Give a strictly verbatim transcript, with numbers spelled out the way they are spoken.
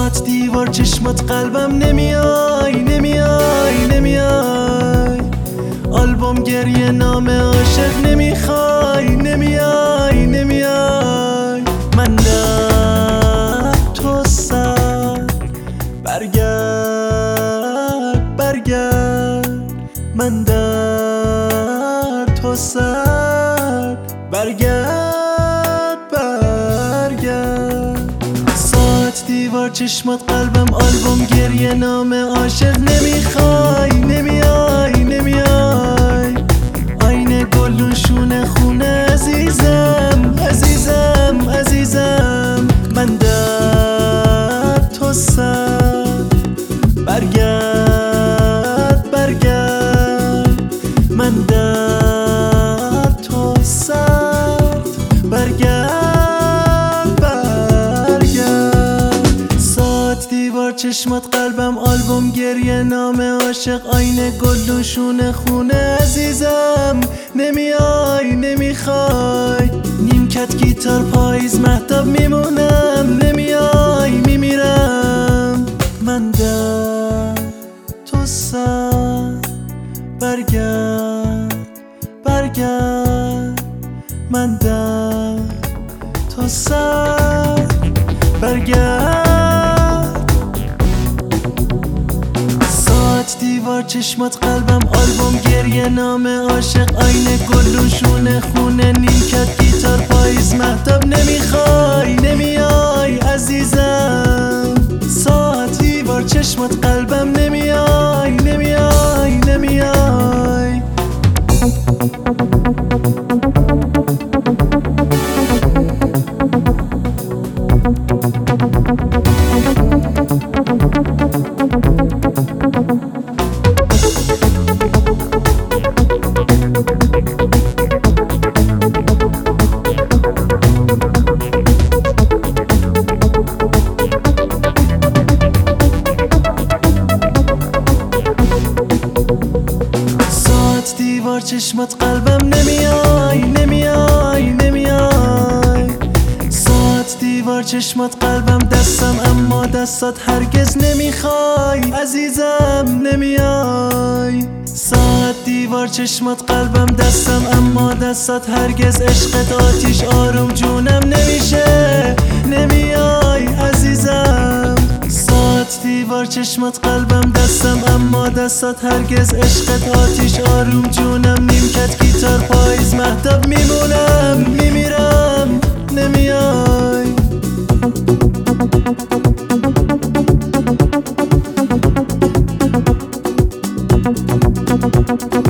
ساعت دیوار چشمات قلبم نمیای نمیای نمیای آلبوم گریه نام عاشق نمیخوای نمیای نمیای من در تو سر برگرد برگرد من در تو سر برگرد برگرد ساعت دیوار چشمات قلبم آلبوم گریه نام عاشق نمیخوای نمیای نمیای آینه گلون شونه خونه عزیزم عزیزم عزیزم من در تو سر برگرد برگرد من در تو سر برگرد برگرد ساعت دیوار چشمات قلبم آلبوم گریه نام عاشق آینه گلون شونه خونه عزیزم نمیای نمیخوای نیمکت گیتار پاییز مهتاب میمونم نمیای میمیرم من در تو سر برگرد برگرد من در تو سر برگرد ساعت دیوار چشمات قلبم آلبوم گریه نام عاشق آینه گلون شونه خونه نیمکت گیتار پاییز مهتاب نمیخوای نمیای عزیزم ساعت دیوار چشمات قلبم نمیای نمیای نمیای دیوار چشمات قلبم نمیای نمیای نمیای ساعت دیوار چشمات قلبم دستم اما دستات هرگز نمیخوای عزیزم نمیای ساعت دیوار چشمات قلبم دستم اما دستات هرگز عشقت آتیش آروم جونم نمیشه نمیای عزیزم ساعت دیوار چشمات قلبم دستم اما دستات هرگز عشقت آتیش آروم جونم نیمکت گیتار پاییز مهتاب میمونم میمیرم نمیای